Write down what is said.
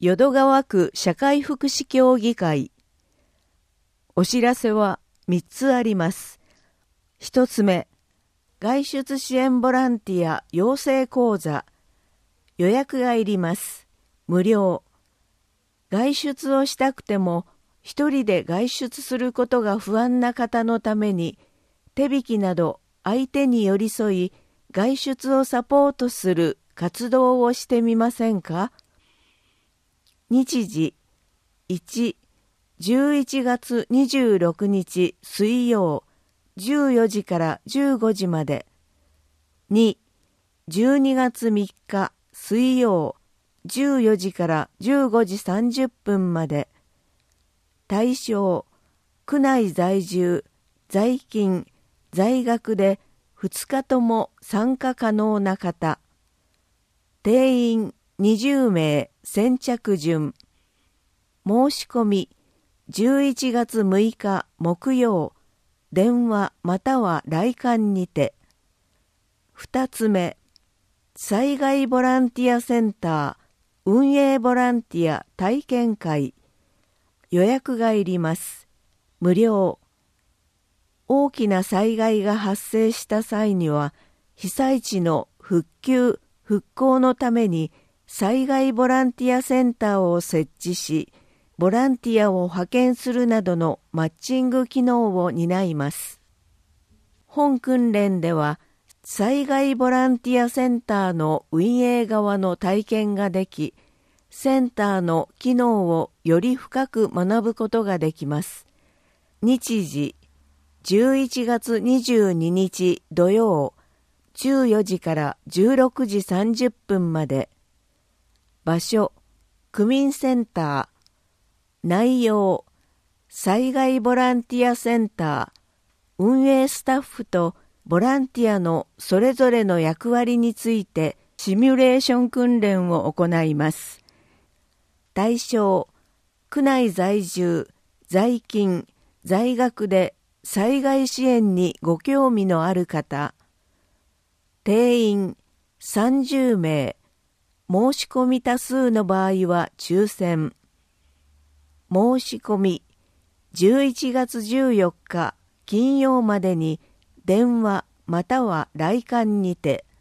淀川区社会福祉協議会。お知らせは3つあります。1つ目、外出支援ボランティア養成講座。予約がいります。無料。外出をしたくても一人で外出することが不安な方のために、手引きなど相手に寄り添い外出をサポートする活動をしてみませんか？日時1、11月26日水曜14時から15時まで。2、12月3日水曜14時から15時30分まで。対象、区内在住、在勤、在学で2日とも参加可能な方。定員20名先着順。申し込み11月6日木曜、電話または来館にて。2つ目、災害ボランティアセンター運営ボランティア体験会。予約がいります。無料。大きな災害が発生した際には、被災地の復旧・復興のために災害ボランティアセンターを設置し、ボランティアを派遣するなどのマッチング機能を担います。本訓練では、災害ボランティアセンターの運営側の体験ができ、センターの機能をより深く学ぶことができます。日時、11月22日土曜、14時から16時30分まで。場所、区民センター。内容、災害ボランティアセンター、運営スタッフとボランティアのそれぞれの役割についてシミュレーション訓練を行います。対象、区内在住、在勤、在学で災害支援にご興味のある方。定員30名、申し込み多数の場合は抽選。申し込み11月14日金曜までに電話または来館にて。